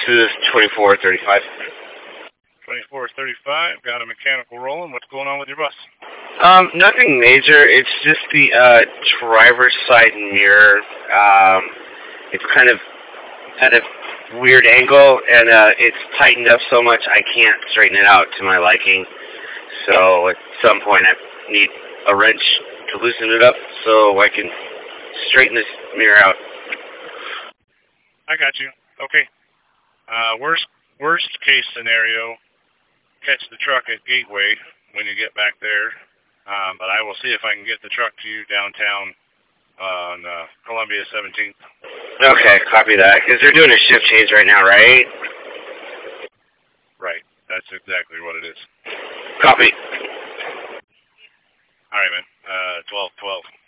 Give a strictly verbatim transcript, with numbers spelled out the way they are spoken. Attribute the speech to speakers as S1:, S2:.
S1: This is twenty-four thirty-five.
S2: twenty-four thirty-five, got a mechanical rolling. What's going on with your bus?
S1: Um, nothing major. It's just the uh, driver's side mirror. Um, it's kind of at a weird angle, and uh, it's tightened up so much I can't straighten it out to my liking. So at some point I need a wrench to loosen it up so I can straighten this mirror out.
S2: I got you. Okay. Uh, worst worst case scenario, catch the truck at Gateway when you get back there. Um, but I will see if I can get the truck to you downtown on uh, Columbia seventeenth.
S1: Okay, copy that. Because they're doing a shift change right now, right?
S2: Right. That's exactly what it is.
S1: Copy.
S2: All right, man. Uh, twelve twelve.